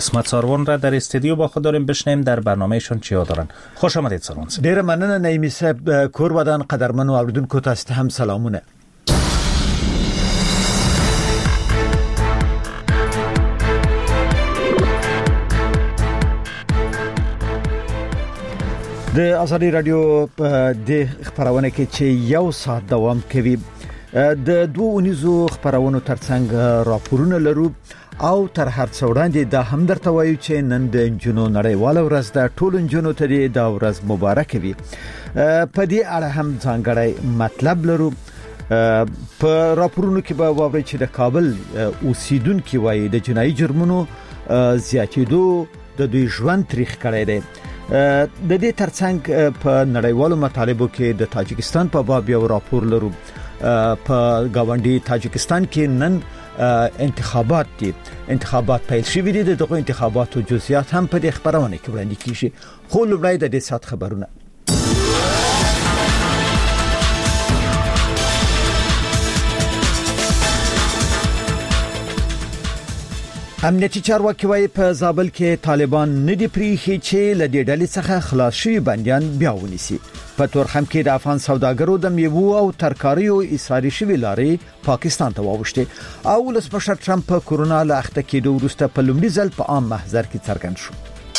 قسمت ساروان را در استودیو با خود داریم، بشنیم در برنامهشون چیا دارن. خوش آمدید ساروان صاحب. ډیر مننه نعیمی صاحب. کور ودان قدرمنو اوریدونکو تاسو ته هم سلامونه. د ازادي رادیو د خبرونه کې چې یو ساعت دوام کوي د دوه اونیزو خبرونو ترڅنګ راپورونه لرو او تر هر څو وړاندې د همدرته وایو چې نن د جنونو نړیواله ورځ ده. ټول جنونو ته د ورځ مبارک وي. په دې اړه هم ځانګړی مطلب لرو. په راپورونو کې به واورئ چې د کابل اوسیدونکو وایي د جنایي جرمونو زیاتېدو د دوی ژوند تاریخ کړی دی. د دې ترڅنګ په نړیوالو مطالبو کې د تاجکستان په باب یو راپور لرو. په گاونډي تاجکستان کې نن انتخابات پیل شوي دي. دغه انتخاباتو جزئیات هم په دې خبرونه کې وړاندې کیږي. خو لومړی د دې سات خبرونه. امنیتي چارواکي وايي په زابل کې طالبان ندي پریخي چې لدې ډلې څخه خلاص شوي بنديان بیا ونیسي. په تورخم کې د افغان سوداګرو د میوو او ترکاریو ایساري شوي لارې پاکستان ته واوښتې او ولسمشر ټرمپ په کورونا له اخته کېدو وروسته په لومړي ځل په عام محضر کې څرګند شو.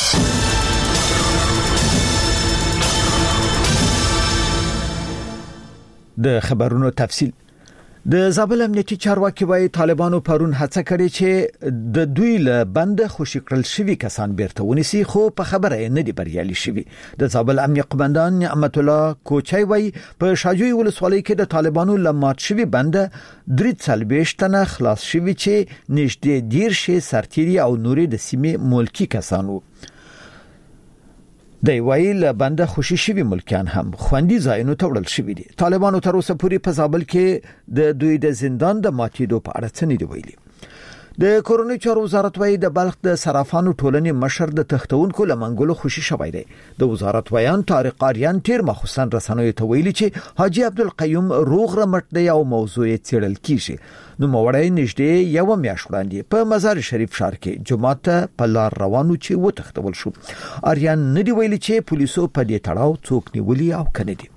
د خبرونو تفصیل. د زابل امنیتي چارواکي وايي طالبانو پرون هڅه کړې چې د دوی له بند خوشی کړل شوی کسان بیرته ونیسي، خو په خبره نه دی بریالي شوی. د زابل امنیتي قومندان نعمت الله کوچای وايي په شاجوی ولسوالۍ کې د طالبانو لمات شوی بند 43 تنه خلاص شوی چې نږدې 10 سرتيري او نوري د سیمې ملکی کسانو. د ویل بنده خوشی شوی ملکان هم خوندي ځایونو ته وړل شوی دي. طالبانو تر اوسه پورې په زابل کې د دوی د زندان د ماتېدو په اړه څه نه دی ویلي. د کورونی چارو وزارت وايي د بلخ د صرافانو ټولنې مشر د تختونکو لمنګلو خوشی شوی دی. د وزارت ویان طارق اریان تیر مخصوصا رسنوي ته ویلي چې حاجی عبدالقیوم روغ رمټ دی او موضوع یې څېړل کیږي. نو موړی نږدې یو میاشت وړاندې په مزار شریف ښار کې جمعه ته په لار روانو چې وتښتول شو. اریان ندی ویلي چې پولیسو په دې تړاو څوک نیولي او کنه دي.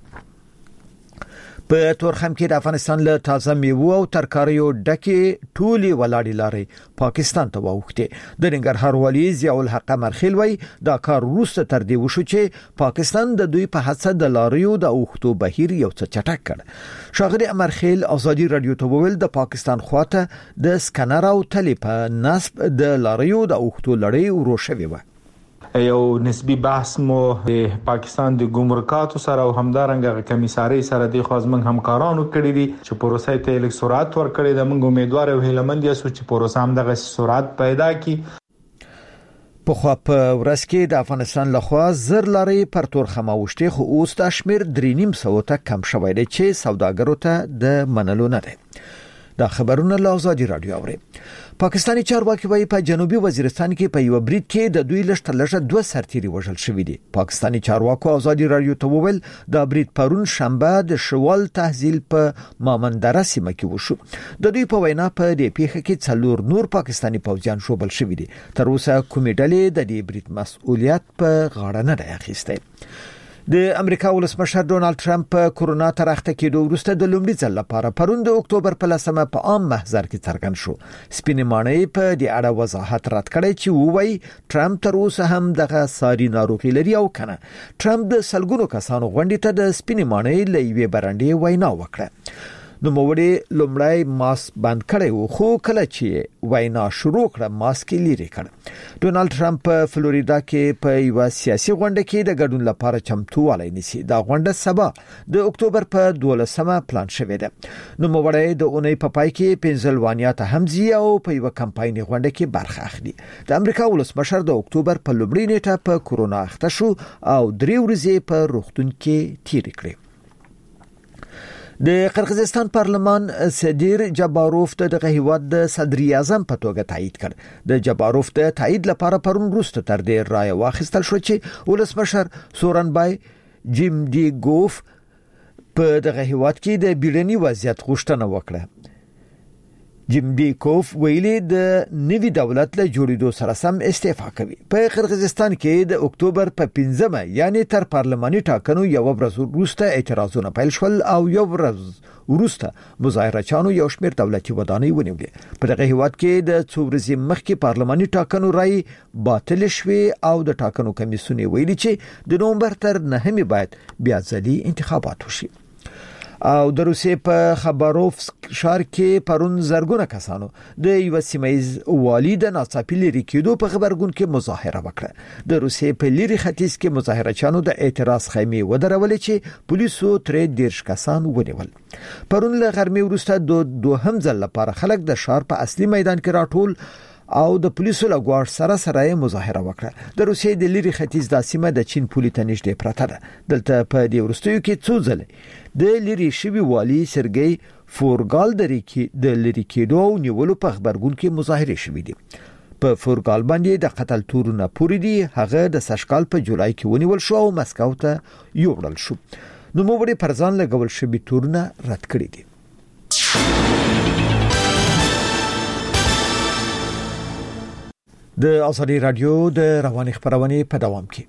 په تورخم کې د افغانستان له تازه میوو او ترکاریو ډکه ټولي ولاړې لارې پاکستان ته واوښتې. د ننګرهار والي ضیاء الحق مرخیل وای دا کار وروسته تر دې وشو چې پاکستان د دوی په هڅه د لاریو د اوښتو بهیر یو څه چټک کړ. شاغلی مرخیل ازادي رادیو ته وویل د پاکستان خواته د سکنر او تلې په نسب د لاریو د اوښتو لړۍ وروشوي و. یو نسبی بحث مو د پاکستان د ګمرکاتو سره او همدارنګه کمیساري سره د خوازمن همکارانو کړی دي چې پروسې ته لیک سرعت ورکړي. د موږ امیدوار او هیلمند یو چې پروسه هم دغه سرعت پیدا کړي. په خو په ورځ کې د افغانستان لخوا زر لارې پر تورخم اوښتې، خو اوس د شمیر 3.5 ته کم شوی دی چې سوداګرو ته د منلو نه دی. دا خبرونه له ازادي رادیو اوري. پاکستاني چارواکي وايي په جنوبي وزیرستان کې په یو برید کې د دوی لږه 2 سرتيري وژل شوی دي. پاکستاني چارواکو ازادي رادیو ته وویل دا برید پرون شنبه د شوال تحصیل په مامندره سیمه کې وشو. د دوی په وینا په دې پیښه کې 4 نور پاکستاني پوځیان شوبل شوی دي. تر اوسه کومې ډلې د دې برید مسؤلیت په غاړه نه دی اخیستی. د امریکا ولسمشر ډونالد ټرمپ په کورونا تر اخته کېدو وروسته د لومړي ځل لپاره پرون د اکتوبر په 10مه په عام محضر کې څرګند شو. سپینې ماڼۍ په دې اړه وضاحت رد کړی چې وایي ټرمپ تر اوسه هم دغه ساري ناروغي لري او کنه. ټرمپ د سلګونو کسانو غونډې ته د سپینې ماڼۍ لوي برانډې وینا وکړه. نو موړي لومړی ماسک بند کړی و، خو کله چې وینا شروع کړه ماسک لري کړ. ډونالد ټرمپ په فلوریدا کې په یو سیاسي غونډه کې د ګډون لپاره چمتووالی نیسي. دا غونډه سبا د اکتوبر په 12مه پلان شوې ده. نو موړی د اونۍ په پای کې پنځلوانیا ته همزي او په یو کمپایني غونډه کې برخه اخلي. د امریکا ولسمشر د اکتوبر په لومړۍ نیټه په کورونا اخته شو او 3 ورځې په روغتون کې تیر کړې. د قرغیزستان پارلمان سدیر جباروف دغه هیواد د صدر اعظم په توګه تایید کړ. د جباروف د تایید لپاره پرون وروسته تر دې رائے واخیستل شو چې ولسمشر سورنبای جیم دی ګوف په دغه هیواد کې د بیړني وضعیت غوښتنه وکړه. جیم بیکوف ویلي د نوي دولت له جوړېدو سره سم استعفا کوي. په قرغیزستان کې د اکتوبر په 15 یعنی تر پارلماني ټاکنو یو ورځ وروسته اعتراضونه پیل شول او یو ورځ وروسته مظاهرچیانو یو شمېر دولتي ودانۍ ونیولې. په دغه هیواد کې د څو ورځې مخکې پارلماني ټاکنو رای باطل شوې او د ټاکنو کمیسیون ویلي چې د نومبر تر 9 باید بیا ځلي انتخابات وشي. او د روسیې په خبروفسک ښار کې پرون زرګونه کسانو د یو سیمایز والی د ناڅاپي لري کېدو په خبرګون کې مظاهره وکړه. د روسیې په لری ختیځ کې مظاهرچیانو د اعتراض خیمې ودرولې چې پولیسو ترې 10 کسان ونیول. پرون له غرمې وروسته د دوهم ځل لپاره خلک د ښار په اصلي میدان کې راټول او د پولیسو له ګواښ سره مظاهره وکړه. د روسیې د لری ختیځ د سیمه د چین پولې ته نږدې پرته ده. دلته په دې وروستیو کې څو ځله د لری شوی والی سرګي فورګال د لری کېدو او نیولو په خبرګون کې مظاهره شوې دي. په فورګال باندې د قتل تورونه پوری دي. هغه د سشکال په جولای کې ونیول شو او مسکو ته یوړل شو. نو موږ پر ځان لګول شوی تورونه رد کړی دي. د ازادي رادیو د رواني خبرونه په دوام کې.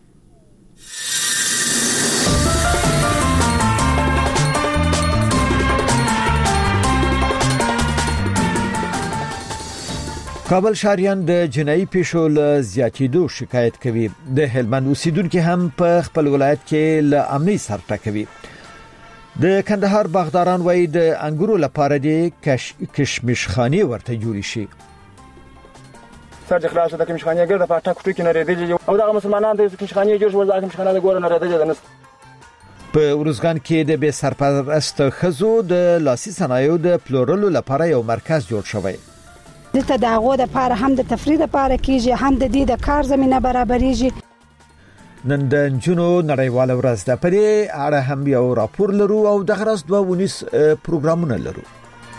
کابل شاریان د جنایي پیښو له زیاتېدو شکایت کوي. د هلمند اوسیدونکو هم په خپل ولایت کې له امني سر ټکوي. د کندهار باغداران وایي د انګورو لپاره د کشمشخانه ورته جوړ شي. سر خلاص د کمشخانه ګرځه په ټاکو ټکی نه ریدل او د مسلمانانو د کمشخانه جوړ شو د کمشخانه د ګور نه ریدل نه. په ورزګان کې د بے سرپرست خزو د لاسي صنایعو د پلورلو لپاره یو مرکز جوړ شوی. دلته دغه د لپاره هم د تفریح لپاره کیږي هم د دې د کار زمينه برابرېږي. نن د جنو نړیواله ورځ ده. پرې اړه هم یو راپور لرو او د غرض 2 پروګرامونه لرو.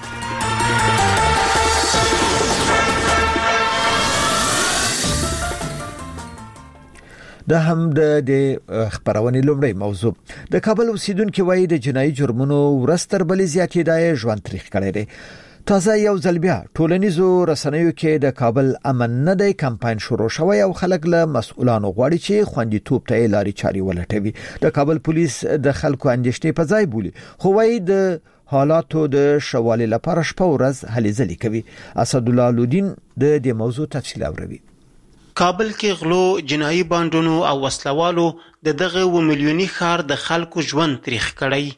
دا هم د خبرونې لومړی موضوع. د کابل اوسیدونکو وایي د جنایي جرمونو ورستر بل زیاتېدای ژوند تاریخ کړی دی. تازه یو ځل بیا ټولنیزو رسنیو کې د کابل امن نه دی کمپاین شروع شوی او خلک له مسؤلانو غواړي چې خوندیتوب ته لاري چاري ولټوي. د کابل پولیس د خلکو اندېښنې په ځای بولي خو وایي د حالاتو د شوالي لپاره شپه ورځ هلې ځلې کوي. اسد الله لودین د دې موضوع تفصیل اوري. کابل کې غلو، جنایي بانډونو او وسلوالو د دغه 1 میلیوني ښار د خلکو ژوند تاریخ کړی.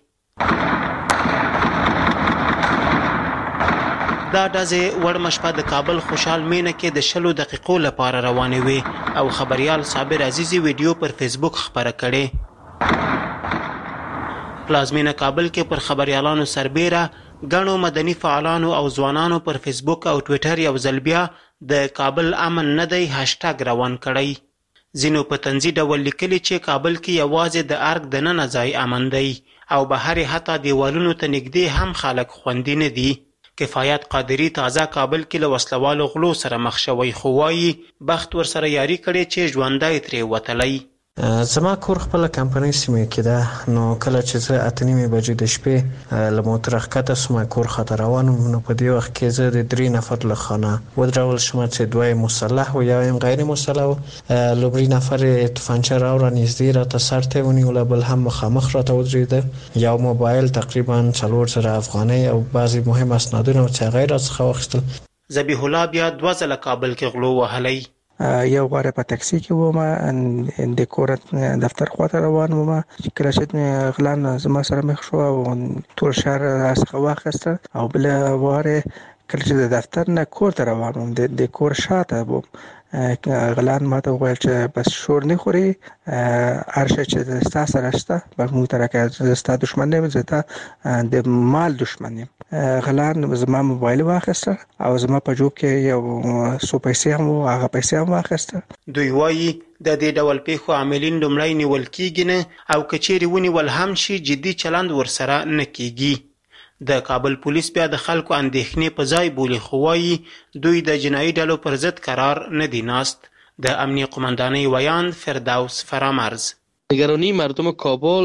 دا ډزې وړمه شپه د کابل خوشحال مینه کې د 20 دقیقو لپاره روانې وې او خبريال صابر عزیزي ویډیو پر فیسبوک خبره کړې. پلازمینه کابل کې پر خبريالانو سربېره غنو مدني فعالانو او ځوانانو پر فیسبوک او ټوئیټر یو ځل بیا د کابل امن نه دی هاشټاګ روان کړی. ځینو په تنزي ډول لیکلي چې کابل کې یوازې د ارګ د نن ځای امن دی او بهر حتی دیوالونو ته نږدې هم خلک خوندي نه دي. کفایت قادری تازه کابل کې له وسلوالو غلو سره مخ شوی خو وایي بخت ور سره یاري کړي چې ژوندای ترې وتلی. زما کور خپل کمپنۍ سیمه کې ده. نو کله چې زه 8:30 بجې د شپې له موټر ښکته سم کور خاطر روانم نو په دې وخت کې زه د 3 نفر له خانه ودرول شم چې دوی مسلح او یو غیر مسلح. لومړی نفر توفانچه راوړ نږدې را ته سرته ونیول بل هم مخامخ را ته ودرېد. یو موبایل تقریبا 400 افغانۍ او بعضی مهم اسنادونه چې غیر څخه واخیستل. ذبیح الله بیا 2 ځله کابل کې غلو وهلی. یو غواره په ټاکسي کې ومه د کور دفتر خواته روان ومه چې کله چې غلان زما سره مخ شو او ټول شهر څخه واخیسته او بل واره کله چې د دفتر نه کور ته روان وم د کور شاته وم غلان ماته وویل چې بس شور نه خوري ارشه چې ستا سره شته به مو ترکه ستا دشمن نه زته د مال دشمن یم. غلان زما موبایل واخیسته او زما په جوب کې یو څو پیسې هم هغه پیسې هم واخیسته. دوی وایي د دې ډول پیښو عاملین لومړی نیول کیږي نه او کچېرې ونیول هم شي جدي چلند ورسره نه کیږي. د کابل پولیس بیا د خلکو اندېښنې په ځای بولي خو وایي دوی د جنایي ډلو پر ضد قرار نه دي ناست. د امنیه قماندانۍ ویاند فردوس فرامرز نگرانی مردم کابل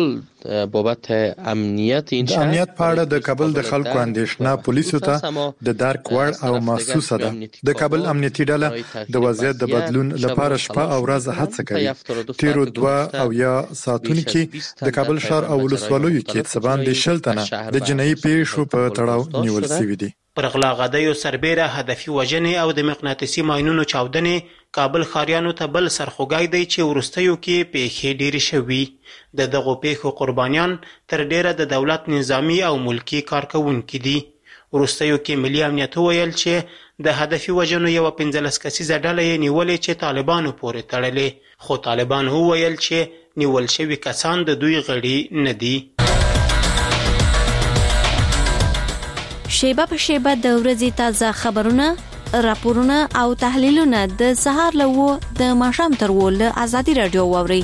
بابت امنیت این شهر. د امنیت په اړه د کابل د خلکو اندېښنه پولیسو ته د درک وړ او محسوسه ده. د کابل امنیتي ډله د وضعیت د بدلون لپاره شپه او ورځ هڅه کوي. تیرو 2 او یا ساعتونو کې د کابل ښار او ولسوالیو کې څه باندې 60 تنه د جنایي پیښو په تړاو نیول شوي دي. پر غلا غدیو سربیره هدفي وژنې او د مقناطیسي ماینونو چاودنې کابل ښاریانو ته بل سرخوږی دی چې وروستیو کې پیښې ډېرې شوي. د دغو پیښو قربانیان تر ډیره د دولت نظامی او ملکی کارکونکي دي. وروستیو کې ملي امنیت ویل چې د هدفي وژنو یو 15 کسیزه ډله یې نیولې چې طالبانو پورې تړلې، خو طالبان وویل چې نیول شوي کسان د دوی غړي نه دي. شیبه په شیبه د ورځې تازه خبرونه، راپورونه او تحلیلونه د سهار له د ماښام تر له ازادي رادیو واوري.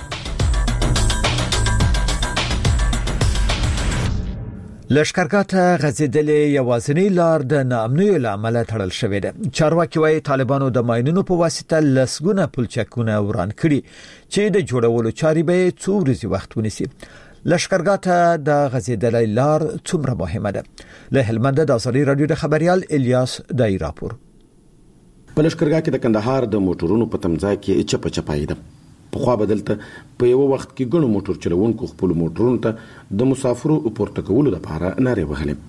لشکرګاه ته غځېدلې یوازینی لار د ناامنیو له امله تړل شوې ده. چارواکي وايي طالبانو د ماینونو په واسطه لسګونه پلچکونه وران کړي چې د جوړولو چارې به څو ورځې وخت ونیسي. لشکرګاه ته د غځېدلې لار څومره مهمه ده؟ له هلمند د ازادي رادیو د خبريال الیاس دای راپور. په لشکرګاه کې د کندهار د موټرونو په تمځای کې چپه چپای ده. په خوا بدلته په یو وخت کې ګڼو موټر چلوونکو خپل موټرونو ته د مسافرو پورته کولو لپاره نارې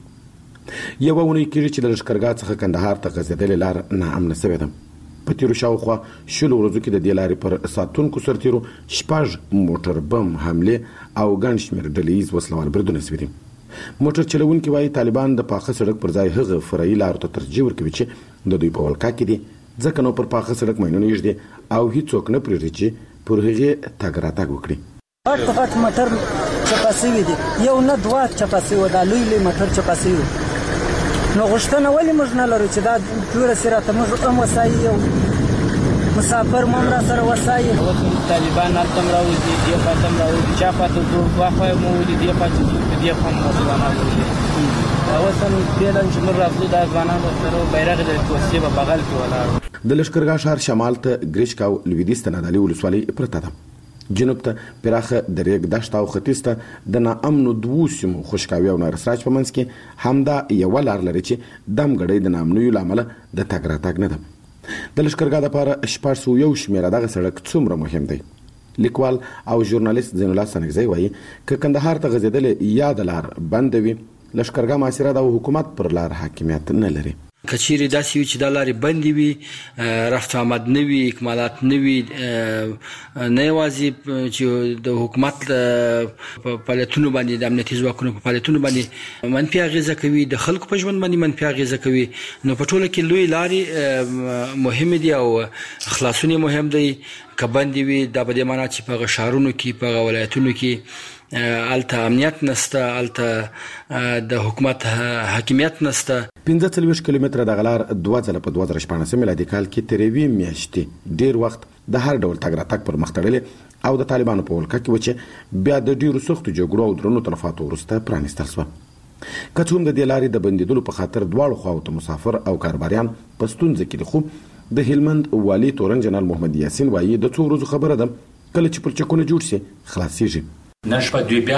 وهلې. یو ونی کې چې د لشکرګاه څخه کندهار ته غځېدلې لار ناامنه شوې ده. په تیرو شاوخوا شلو ورځو کې د دې لارې پر ساتونکو سرتیرو 6 موټر بم حمله او ګڼ شمېر ډلهیز وسلوال بریدونه شوي دي. موټر چلوونکي وايي طالبان د پاخه سړک پر ځای هغه فرعي لارو ته ترجیح ورکوي چې د دوی په ولکه کې دي، ځکه نو پر پاخه سړک ماینونه یږدي او هیڅوک نه پرېږدي چې پر هغه تګ راتګ وکړي. غټ موټر چپاسي دي، یو نه دوه چپاسي و دا لوی موټر چپاسي نو غشتنه ولی موږ نه لرو چې دا ټول سره موږ هم وسایي او مسافر ممرا سره وسایي. طالبان تم راوځي دی په تم راوځي چا پاتو دوه خو مو ولې دی پاتې دی په مسلمانانو راوځي اوسن دلن چې موږ راځو د ځوانانو سره بیرغ د کوڅې په بغل کې ولاړ. د لشکرګاه ښار شمال ته ګریشکاو لویدیځ ته نادالي ولسوالۍ پرته ده. جنوب ته پراخه دریګ دشت او ختیځ ته د ناامنو دوو سیمو خوشکاوي او نارسراج په منځ کې همدا یو لار لري چې دم غړې د ناامنیو لامل د تګ راتګ نه ده. د لشکرګاه لپاره 601 شمیره دغه سړک څومره مهم دی. لیکوال او ژورنالیست زین الله سنگزی وایي ک کندهار ته غځېدل یاد لار بندوي لشکرګاه معاصره د حکومت پر لار حاکمیت نه لري. کچيري داسې وي چې د لارې بندي وي، رفت آمد نه وي، اکمالات نه وي، نه یوازې چې د حکومت په فعالیتونو باندې د امنیتي ځواکونو په فعالیتونو باندې منفي اغیزه کوي، د خلکو په ژوند باندې منفي اغیزه کوي. نو په ټوله کې لوی لارې مهمه دي او خلاصونه مهم دي. کبندي وي د بده معنا چې په شهرونو کې په ولایتونو کې الته امنیت نسته، الته د حکومت حاکمیت نسته. 15 کیلومتره د غلار 2 ځله په 2015 میلادي کال کې تریوي میاشتې ډیر وخت د هر ډول تګ راتګ پر مخ تړلې او د طالبانو په ولکه کې وچه بیا د ډیرو سختو جګړو او درنو تلفاتو وروسته پرانیستل شو. کڅوم د دې لارې د بندیدلو په خاطر دواړو خواو ته مسافر او کارباریان په ستونزه کې دي. خو د هلمند والی تورن جنرال محمد یاسین وایي د څو ورځو خبره ده کله چې پلچکونه جوړ شي خلاصيږي. نشپه دوی بیا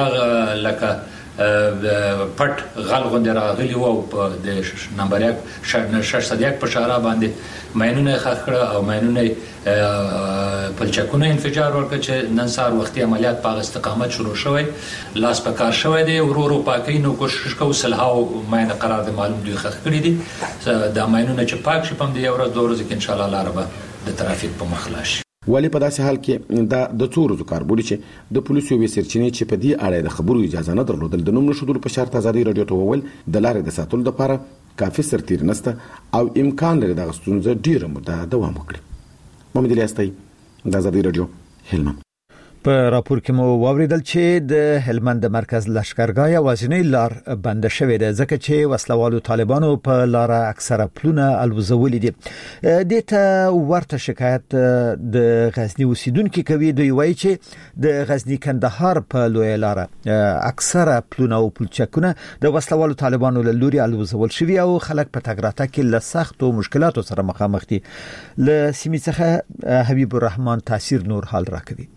لکه پټ غل غوندې راغلی و په د نمبر 601 په شارع باندې ماینونه خخ کړه او ماینونه پلچکونه انفجار ورکړ چې نن سهار وختي عملیات په استقامت شروع شوی، لاس په کار شوی دی، ورو پاکي نو کوشش کوو سلهاو ماینه قرار دي معلوم دوی خخ کړی دي د ماینونه چې پاک شي په دې ورځ 2 ورځې کې ان شاء الله لار به د ترافیک په مخ لاړ شي. ولی په داسې حال کې دا د څو ورځو کار بولی چې د پولیسو وی سرچینې چې په دې اړه د خبرو اجازه نه درلودل د نوم نشودل په شرط ازادي رادیو ته وویل د لارې د ساتلو لپاره کافي سرتیر نسته او امکان لري د غستونزه ډیره موده دوام وکړي. محمد الیاس د ازادي رادیو هلمند. په راپور کې مو واوریدل چې د هلمند مرکز لشکرګاه یوازینی لار بند شوې ده ځکه چې وسلوالو طالبانو په لار اکثره پلونه الوزولې دي. د ته ورته شکایت د غزنی اوسیدونکو کوي. دوی وایي چې د غزنی کندهار په لوی لار اکثره پلونه او پلچکونه د وسلوالو طالبانو له لوري الوزول شوي او خلک په تګ راتګ کې له سختو مشکلاتو سره مخامخ دي. له سیمې څخه حبیب الرحمن تاثیر نور حال راکوي.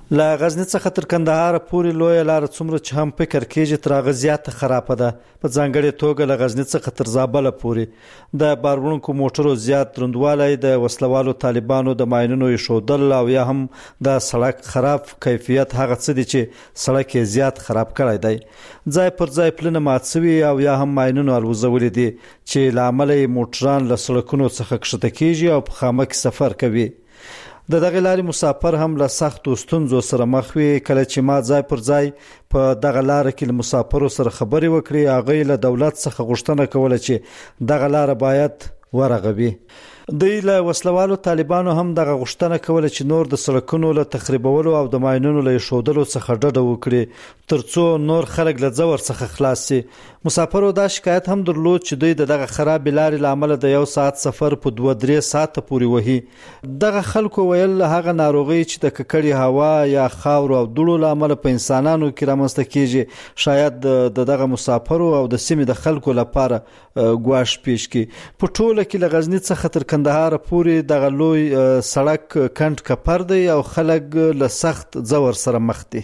لا غزنی څخه تر کندهار پورې لوی لار څومره چې هم فکر کېږي تر هغه زیاته خرابه ده. په ځانګړې توګه له غزنی څخه تر زابل پورې د بارونکو موټرو زیات دروندوالی، د وسلوالو طالبانو د ماینونو ایښودل او یا هم د سړک خراب کیفیت هغه څه دي چې سړک یې زیات خراب کړی دی. ځای پر ځای پلونه مات شوي او یا هم ماینونو الوزولي دي چې له امله یې موټران له سړکونو څخه کښته کېږي او په خامه کې سفر کوي. د دغه لارې مسافر هم له سختو ستونزو سره مخ وي. کله چې ما ځای پر ځای په دغه لاره کې له مسافرو سره خبرې وکړې، هغوی له دولت څخه غوښتنه کوله چې دغه لاره باید ورغوي. دوی له وسلوالو طالبانو هم دغه غوښتنه کوله چې نور د سړکونو له تخریبولو او د ماینونو له ایښودلو څخه ډډه وکړي ترڅو نور خلک له ځور څخه خلاص شي. مسافرو دا شکایت هم درلود چې دوی د دغه خراب لارې له امله د 1 ساعت سفر په 2-3 ساعته پورې وهي. دغه خلکو ویل هغه ناروغي چې د ککړې هوا یا خاورو او دوړو له امله په انسانانو کې رامنځته کیږي شاید دغه مسافرو او د سیمې د خلکو لپاره ګواښ پیښ کړي. په ټوله کې له غزنی څخه تر کندهار پورې دغه لوی سړک کند کپر دی او خلک له سخت ځور سره مخ دي.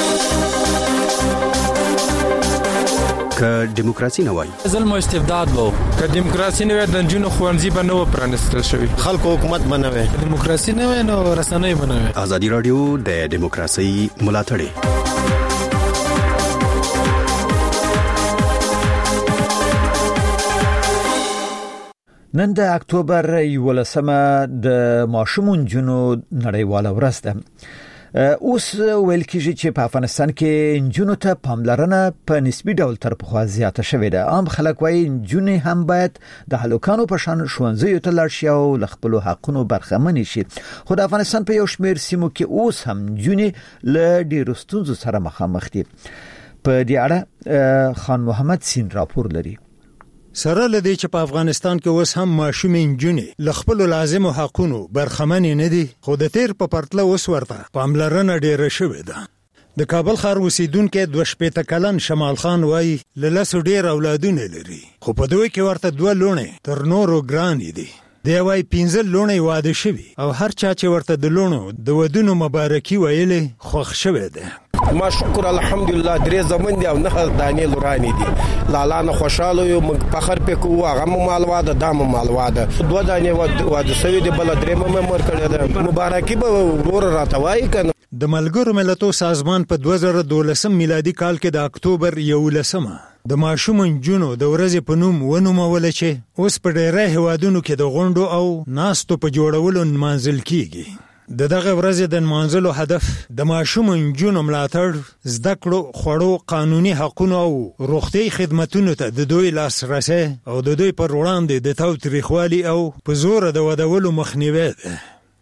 که دیموکراسي نه وای ظلم او استبداد وو، که دیموکراسي نه وای د جنونو خوانزي به نه پرانستل شوی، خلکو حکومت به نه وای، دیموکراسي نه وای نو رسنۍ به نه وای. ازادي رادیو د دیموکراسي ملاتړ. نن د اکتوبر 11 د ماشومون جنو نړیواله ورځ ده. اوس ویل کېږي چې په افغانستان کې نجونو ته پاملرنه په نسبي ډول تر پخوا زیاته شوې ده. عام خلک وایي نجونې هم باید د هلکانو په شان ښوونځیو ته لاړ شي او له خپلو حقونو برخمنې شي. خو د افغانستان په یو شمېر سیمو کې اوس هم نجونې له ډېرو ستونزو سره مخامخ دي. په دې اړه خان محمد سین راپور لري. سره لدی چې په افغانستان کې اوس هم ماشومې نجونې له خپلو لازمو حقونو برخمنې نه دي، خو د تیر په پرتله اوس ورته پاملرنه ډېره شوې ده. د کابل ښار اوسیدونکی 22 کلن شمال خان وایي له 10 ډېر اولادونه لري، خو په دوی کې ورته 2 لوڼې تر نورو ګرانې دي. دی وایي 15 لوڼې واده شوي او هر چا چې ورته د لوڼو د ودونو مبارکي ویلې خوښ شوی دی. ما شکر الحمدلله 3 زمن دي او 9 دانې لورانې دي. لالا نه خوشاله یو موږ فخر پکو هغه مال واده دامه مال واده 2 دانې واده سوي دي بل درې ممر کړی ده. مبارکي به ور راتوي کنه. د ملګرو ملتونو سازمان په 2012 میلادي کال کې د اکتوبر 11 د ماشوم نجونو د ورځې په نوم ونومول چې اوس په ډېری هیوادونو کې د غونډو او ناستو په جوړولو نمانځل کیږي. د دغه ورځې د نمانځلو هدف د ماشوم نجونو ملاتړ، زده کړو، خوړو، قانوني حقونو او روغتي خدماتو ته د دوی لاسرسي او د دوی پر وړاندې د تاوتریخوالي او په زور د ودولو مخنیوی ده.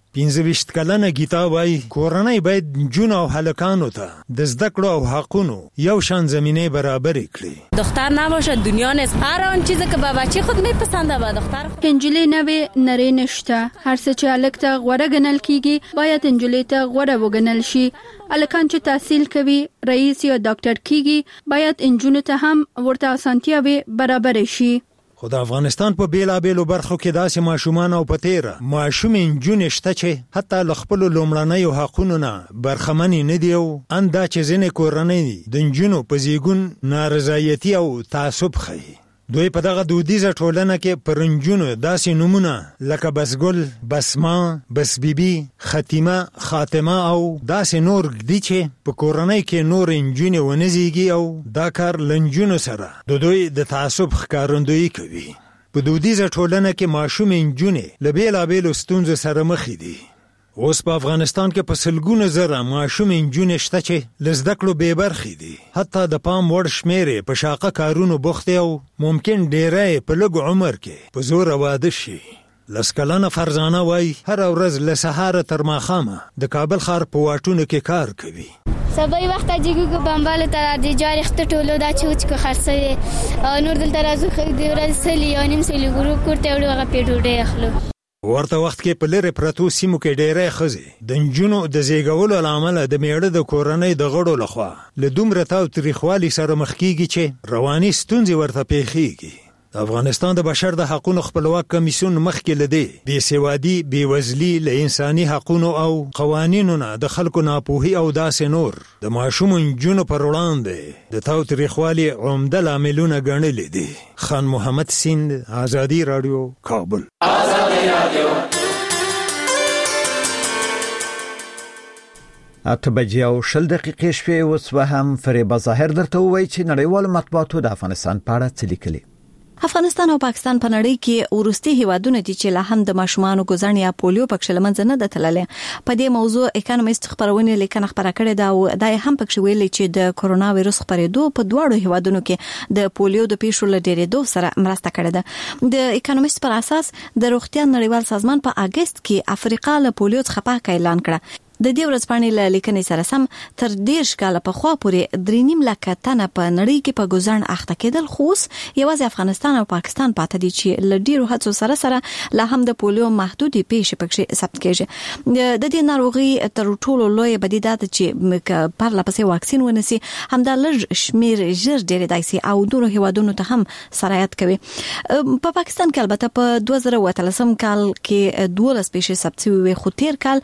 25 کلنه گیتا وایي کورنۍ باید نجونو او هلکانو ته د زده کړو او حقونو یو شان زمینه برابر کړي. دختر نباشه دنیا نیست، هر آن چیزی که به بچه خود میپسنده به دختر انجلی نوی نری نشته. هر څه چې هلک ته غوره ګڼل کیږي باید انجلی ته غوره وګڼل شي. هلکان چې تحصیل کوي، رئیس یا ډاکټر کیږي، باید انجونو ته هم ورته اسانتیاوې برابر شي. خو د افغانستان په بیلابیلو برخو کې داسې ماشومان او په تیره ماشومې نجونې شته چې حتی له خپلو لومړنیو حقونو نه برخمنې نه دي او اندا چې ځینې کورنۍ د نجونو په زیږون نارضایتي او تعصب ښیي. دوی په دغه دودیزه ټولنه کې پر نجونو داسې نومونه لکه بسګل، بسما، بس بیبي، ختیمه، خاتمه او داسې نور دي چې په کورنۍ کې نور نجونې ونه زیږي او دا کار له نجونو سره د دوی د تعصب ښکارندویي کوي. په دودیزه ټولنه کې ماشومې نجونې له بیلابیلو ستونزو سره مخ دي. اوس په افغانستان کې په سلګونو زره ماشومې نجونې شته چې له زده کړو بې برخې دي. حتی د پام وړ شمېرې په شاقه کارونو بوختې او ممکن ډېری په لږ عمر کې په زوره واده شي. 10 کلنه فرزانه وایي هره ورځ له سهاره تر ماښامه د کابل ښار په واټونو کې کار کوي. سبای وخت جګو بمبال ته د جاري خته ټولو دا چې کو خرڅوي نور دلته راځو خو د ورځ سلی یا نیم سلی ګروپ کوټه وړو هغه پیډوډه اخلو. ورته وخت کې په لری پرتو سیمو کې ډېرې ښځې د نجونو د زیږولو له امله د میړه د کورنۍ د غړو لخوا له دومره تاوتریخوالي سره مخ کیږي چې رواني ستونزې ورته پیښیږي. افغانستان د بشر د حقوقو خپلواک کمیسیون مخکې لدی بې سوادي بې وزلي له انساني حقوقو او قوانینو نه د خلکو ناپوهي او داسې نور د ماشوم جنونو پر وړاندې د تاوتریخوالي عمده لاملونه ګڼلې دي. خان محمد سیند، آزادی رادیو، کابل. آزادی رادیو 8:20 شپې اوس هم فریبا ظاهر درته وایي چې نړیوال مطبوعاتو د افغانستان په اړه څه لیکلي. افغانستان او پاکستان په نړۍ کې ورستي هیوادونه دي چې لا هم د ماشومانو ګزړنې یا پولیو پکښ لمنځه نه دتللې. په دې موضوع اکونومیست خبرونه لیکنه خبره کړې ده او دا هم پکښ ویلي چې د کورونا وایرس خپرېدو په دواړو هیوادونو کې د پولیو د پیښو لډېرېدو سره مرسته کړې ده. د اکونومیست پر اساس د روغتیا نړیوال سازمان په اگست کې افریقا له پولیو څخه پاک اعلان کړ. د دې ورځپاڼې له لیکنې سره سم تر 10 کاله په خوا پورې 3.5 لک تنه په نړۍ کې په ګزړن اخته کېدل، خو یوازې افغانستان او پاکستان پاتې دي چې له ډیرو هڅو سره لا هم د پولیو محدودي پیښې پکې ثبت کېږي. د دې ناروغي تر ټولو لوی بدیل ده چې پر لپسې واکسین ونسي همدا لږ شمیر ژر ډېر دایسي او نورو هیوادونو ته هم سرایت کوي. په پاکستان کې البته په 2013 کال کې 12 پیښې ثبت شوې، خو تیر کال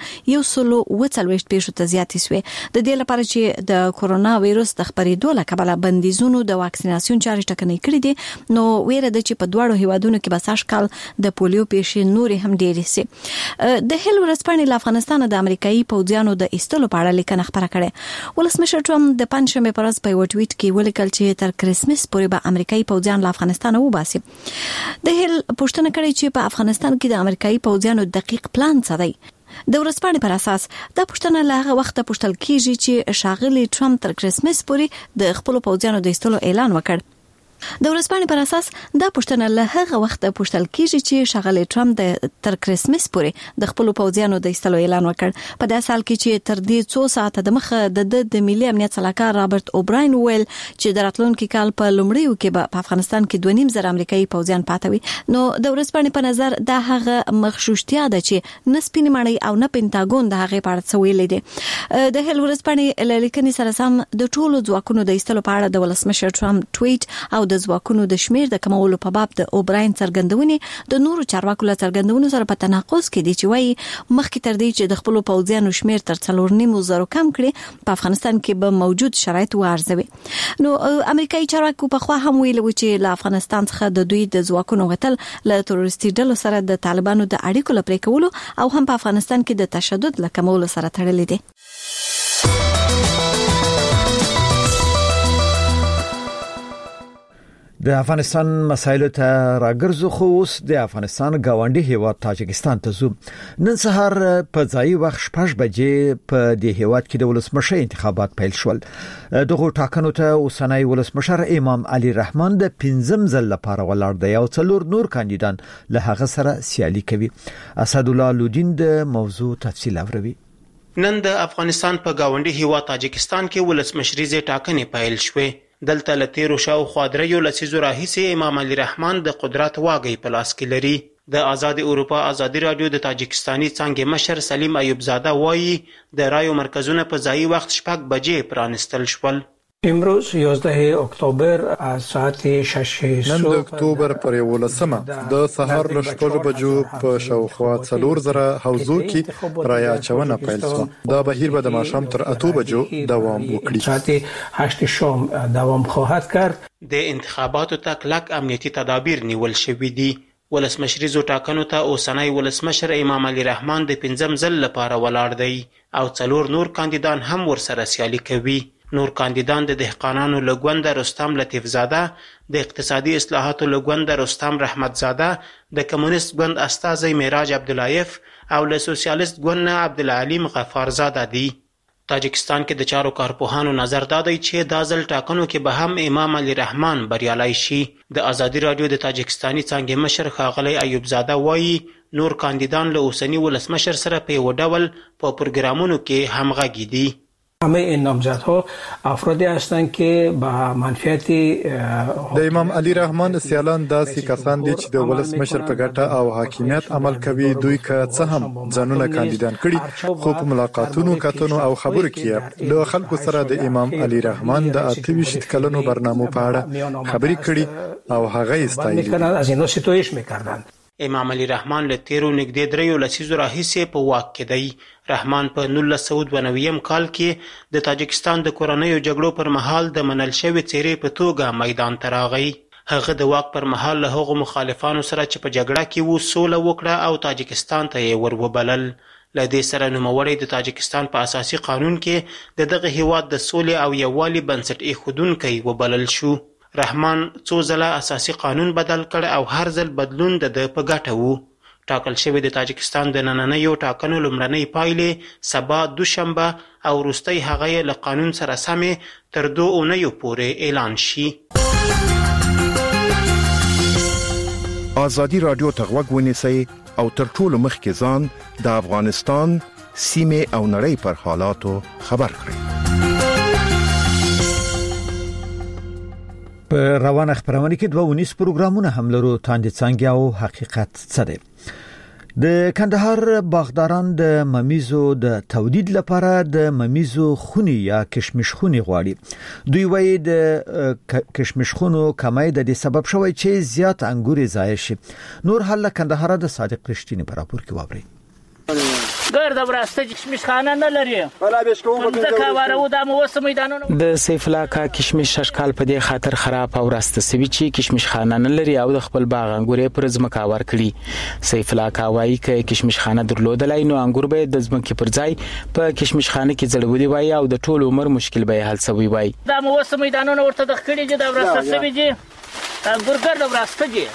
140 پیښو ته زیاتې شوې. د دې لپاره چې د کورونا وایرس د خپرېدو له کبله بندیزونو د واکسیناسیون چارې ټکنۍ کړې دي، نو ویره ده چې په دواړو هیوادونو کې به سږ کال د پولیو پیښې نورې هم ډېرې سي. د هیل ورځپاڼې له افغانستان د امریکایي پوځیانو د ایستلو په اړه لیکنه خبره کړې. ولسمشر ټرمپ د پنځشنبه پر ورځ په یو ټویټ کې ولیکل چې تر کرسمس پورې به امریکایي پوځیان له افغانستان وباسي. د هیل پوښتنه کړې چې په افغانستان کې د امریکایي پوځیانو دقیق پلان څه دی. د ورځپاڼې پر اساس دا پوښتنه له هغه وخته پوښتل کیږي چې شاغلي ټرمپ تر کرسمس پورې د خپل پوځیانو د ایستلو اعلان وکړ. د ورځپاڼې پر اساس دا پوښتنه له هغه وخته پوښتل کیږي چې شاغلي ټرمپ تر کرسمس پورې د خپل پوځیانو د ایستلو اعلان وکړ. په داسې حال کې چې تر دې 2 ساعته د مخه د ملي امنیت سلاکار رابرټ اوبراین ویل چې د راتلونکي کال په لومړیو کې په افغانستان کې 2.5 امریکایي پوځیان پاتوي. نو د ورځپاڼې په نظر دا هغه مخشوشتیا ده چې نه سپینې مړۍ او نه پینټاګون د هغه په اړه څه ویلي دي. د هیل ورځپاڼې له لیکنې سره سم د ټولو ځواکونو د ایستلو په اړه د ولسمشر ټرمپ ټویټ او د ځواکونو د شمیر د کمولو په باب د اوبراین څرګندونې د نورو چارواکو له څرګندونو سره په تناقض کې دي چې وایي مخکې تر دې چې د خپل پوځیانو شمیر تر 4.5 کم کړي په افغانستان کې به موجود شرایط وارزوي. نو امریکایي چارواکو په خوا هم ویلي چې له افغانستان څخه د دوی د ځواکونو غتل له تروریستي ډلو سره د طالبانو د اړیکو لپاره کولو او هم په افغانستان کې د تشدد له کمولو سره تړلې دي. د افغانستان مسایلو ته راګرځو، خو اوس د افغانستان گاونډي هیواد تاجکستان ته ځو. نن سهار په ځای وخت 6 بجې په دې هیواد کې د ولسمشر انتخابات پیل شول. دغه ټاکنو ته اوسنۍ ولسمشر امام علي رحمان د 5م ځل لپاره ولاړ دی او 4 نور کاندیدان له هغه سره سیالي کوي. اسد الله لودین د موضوع تفصیل اوروي. نن د افغانستان په گاونډي هیواد تاجکستان کې ولسمشریزه ټاکنې پیل شوې. دلته لتیرو شاوخوا 3 لسیزو راهیسې امام علي رحمان د قدرت واګي په لاس کې لري. د آزاد اروپا آزادی رادیو د تاجکستاني څنګه مشر سلیم ایوب زاده وایي د رایو مرکزونه په ځای وخت 6 بجې پرانستل شول. امروز 11 اکتبر از ساعت 6 نن د اکتوبر پر 11مه د سهار له 6 بجو په شاوخوا 4000 حوزو کې رایا چونه پیل شو. دا بهیر به د ماښام تر 8 بجو دوام وکړي. ساعت 8 شام دوام خواهد کرد. د انتخاباتو ته کلک امنیتي تدابیر نیول شوي دي. ولسمشریزو ټاکنو ته اوسنۍ ولسمشر امام علي رحمان د 5م ځل لپاره ولاړ دی او 4 نور کاندیدان هم ورسره سیالي کوي. نور کاندیدان د دهقانانو لګوند رستم لطیف زاده، د اقتصادي اصلاحاتو لګوند رستم رحمت زاده، د کمونیست ګوند استازی معراج عبداللایف او له سوسیالیست ګوند عبدالعلیم غفار زاده دي. تاجکستان کې د چارو کارپوهانو نظر دادی چې دا ځل ټاکنو کې به هم امام علي رحمان بریالي شي. د آزادی رادیو د تاجکستاني څنګه مشر ښاغلی ایوب زاده وایي نور کاندیدان له اوسنی ولسمشر سره په یو ډول په پروګرامونو کې همغږي دي. همه این نامزدها افرادی هستند که با منفعت د امام علي رحمان سیالان داسې کسان دي چې د ولسمشر په ګټه او حاکمیت عمل کوي. دوی که څه هم ځانونه کاندیدان کړي خو په ملاقاتونو کتنو او خبرو کې له خلکو سره د امام علي رحمان د 28 کلنو برنامو په اړه خبرې کړي او هغه استایلی haciendo esto es میکردن. امام علي رحمان له تیرو نږدې 3 لسیزو راهیسې په واک کې دی. رحمان په 1992 کال کې د تاجکستان د کورنیو جګړو پر مهال د منل شوې څیرې په توګه میدان ته راغی. هغه د واک پر مهال له هغو مخالفانو سره چې په جګړه کې وو سوله وکړه او تاجکستان ته یې وروبلل. له دې سره نوموړی د تاجکستان په اساسي قانون کې د دغه هیواد د سولې او یووالي بنسټ ایښودونکی وبلل شو. رحمان څو ځله اساسي قانون بدل کړ او هر ځل بدلون د په ګټه وو. ټاکل شوی د تاجکستان د نننیو ټاکنو لومړنۍ پایلې سبا دوشنبه او وروستۍ هغه له قانون سره سمې تر 2 اونیو پورې اعلان شي. آزادی رادیو ته غوږ ونیسئ او تر ټولو مخکې ځان د افغانستان سیمې او نړۍ پر حالاتو خبر کړئ. په روانه خبرونه کې 2 ونیس پروګرامونه هم لرو. تاندې څنګه او حقیقت څه دی؟ د کندهار باغداران د ممیزو د تولید لپاره د ممیزو خونی یا کشمش خونی غواړي. دوی وایي د کشمش خونو کمای د دې سبب شوی چې زیات انګور ضایع شي. نور حل کندهار د صادق رښتینی په راپور کې وابري. ګرد براسته کشمش خانه نه لري ولا بشکو ځکه وارو د موسم میدانونو د سیف الله کا کشمش ششکال په دې خاطر خراب او راسته سوي چې کشمش خانه نه لري او د خپل باغ انګورې پر ځمکه ور کړی. سیف الله کا وایي چې کشمش خانه درلودلای نو انګور به د ځمکې پر ځای په کشمش خانه کې ځړولي وای او د ټول عمر مشکل به حل سوي وای. د موسم میدانونو ورته د خړې چې د راسته سوي دي انګور ګرد براسته دي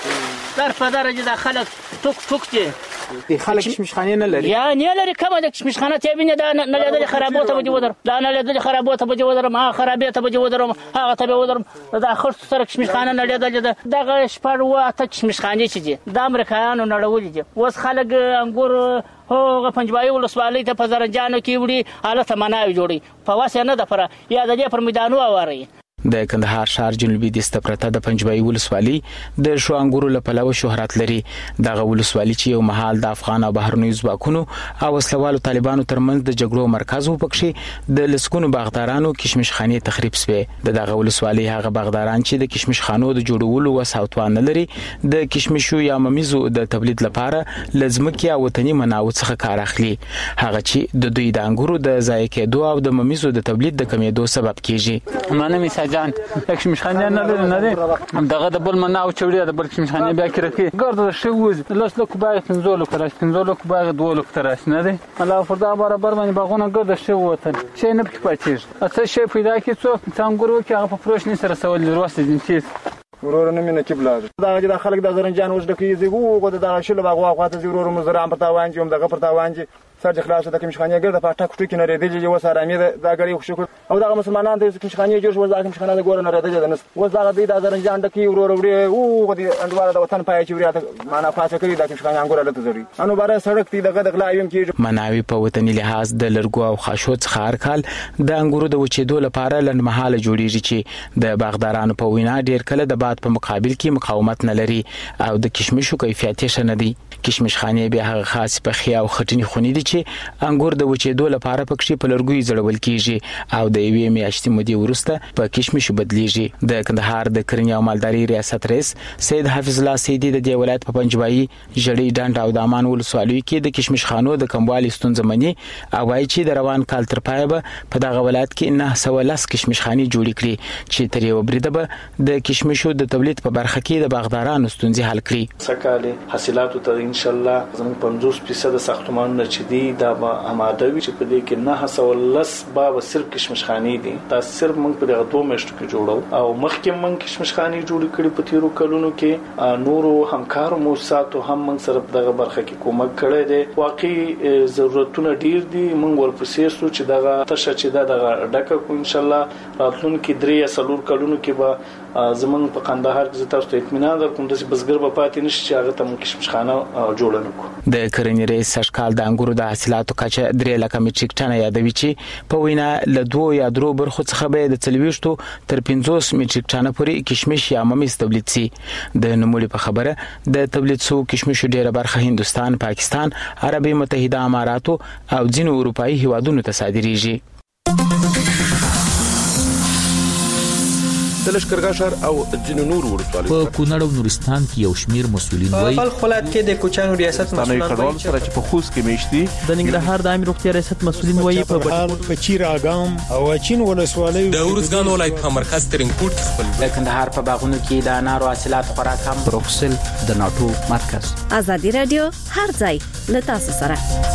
در په درجه د خلک ټوک دي. د خلک کشمشخانه نه لري یا نه لري کومه د کشمشخانه ته ویني دا نه لري خرابوته به ودر دا نه لري خرابوته به ودر ما خرابېته به ودر هغه ته به ودر دا خرڅ سره کشمشخانه نه لري دغه شپړوا ته کشمشخانه چې دي د امریکایانو نړولې دي. اوس خلک انګور هغه پنځبای ولسوالۍ ته په زرنجانو کې وړي حالت مناوي جوړي په واسه نه د پر یا د پر میدانو اوري. د کندهار شهر جنوبي دسته پرته د پنځبای ولسوالۍ د شو انګورو لپاره شهرت لري. دغه ولسوالۍ چې یو محل د افغان او بهرنیو ځواکونو او وسلوالو طالبانو ترمنځ د جګړو مرکز و پکښې د لسکونو باغدارانو کشمشخانه تخریب سوې. دغه ولسوالۍ هغه باغداران چې د کشمشخانو د جوړولو وساوتوان نه لري د کشمشو یا ممیزو د تولید لپاره لزمکه او وطني مناوع څخه کار اخلي. هغه چې د دوی د انګورو د ضایع کېدو او د ممیزو د تولید د کمیدو سبب کیږي. مانه میساجان کشمشخانه نه لري دغه د بل مناو چوړي د بل کشمشخانه بیا کړی ګرځي شوز لاس له کوبای 15 کوبای 2 تراش نه دي الله فردا برابر باندې باغونه ګرځي شو وته شي نه پاتېږي اته شي پیدا کی څو څنګه کې هغه په پروشنی سره سوال وروسته دي چې ورور نه مینه کبلاد دا چې خلک د زرنجان وژل کیږي وګو د شل باغ واخواته ورور مزرعه په تاوان چې هم دغه پر تاوان چې سرج خلاص د کمشخانه ګرځي په ټاک ټوکی نه لري چې و سره امید دا غړي خوشو او دا مسلمانان د کمشخانه جوړ شو ځکه کمشخانه ګور نه راځي د نس و دا د زرنجان د کی ورور وړي او د اندواره د وطن پای چې وریا معنا خاصه کړی د کمشخانه انګور لته زړی انو بار سړک تی دغه د غلایم کیږي. مناوي په وطني لحاظ د لرګو او خاشو څخه هر کال د انګورو د وچېدو لپاره لنډمحاله جوړیږي چې د باغدارانو په وینا ډیر کله د باد په مقابل کې مقاومت نه لري او د کشمشو کیفیت یې نه دی. کشمشخانه به هغه خاص په خیا او خټینی خونی دي چې انګور د وچېدو لپاره پکښې په لرګوي ځړول کیږي او د یوې میاشتې مودې وروسته په کشمشو بدلیږي. د کندهار د کرنې او مالداري ریاست رئیس سید حافظ الله سیدی د دې ولایت په پنځبای جړی ډنډ او د امان ولسوالیو کې د کشمشخانو د کموالي ستونزه مني او وايي چې د روان کال تر پایه به په دغه ولایت کې 910 کشمشخانې جوړې کړي چې تر یو بریده به د کشمشو د تولید په برخه کې د باغدارانو ستونزې حل کړي. سکهاله حاصلاتو ته ان شاء الله زموږ 50% ساختمانونه چې دي دا به آماده وي چې په دې کې 910 به صرف کشمشخانې دي. دا صرف موږ په دغه 2 میاشتو کې جوړو او مخکې موږ کشمشخانې جوړې کړې په تیرو کلونو کې نورو همکارو موسساتو هم موږ سره دغه برخه کې کومک کړی دی. واقعي ضرورتونه ډیر دي موږ ورپسې سو چې دغه تشه چې دغه ډکه کو ان شاء الله راتلونکي 3 یا 4 کلونو کې به زمونږ په کندهار کې تاسو ته اطمینان درکوم چې بزګر به پاتې نشي چې هغه ته کشمشخانه جوړ نه کو. د کرنې رئیس سشکال د انګورو د حاصلاتو کچه 3 لک میټریک ټن یادوي چې په وینا له 2 یا 3 برخو څخه به د 40 تر 50 میټریک ټن پورې کشمش یا ممیز تولید سي. د نوموړي په خبره د تولید سو کشمشو ډیره برخه هندستان، پاکستان، عربي متحده اماراتو او ځینو اروپאי هیوادونو ته صادریږي. د لشکرګاه شهر او ځینو نور ولسوالیو په کونړ او نورستان کې یو شمیر مسولین وایي په خلات کې د کوچانو ریاست مسولین وایي چې په خوست کې میشتي د ننګرهار د عامه روغتیا ریاست مسولین وایي په چیر اګام او چین ولسوالیو د ورزګان ولایت په مرکز ترنګپورټ خپل د کندهار په باغونو کې د انارو حاصلات خوراک هم پروفسل د ناټو مرکز ازادي رادیو هر ځای له تاسو سره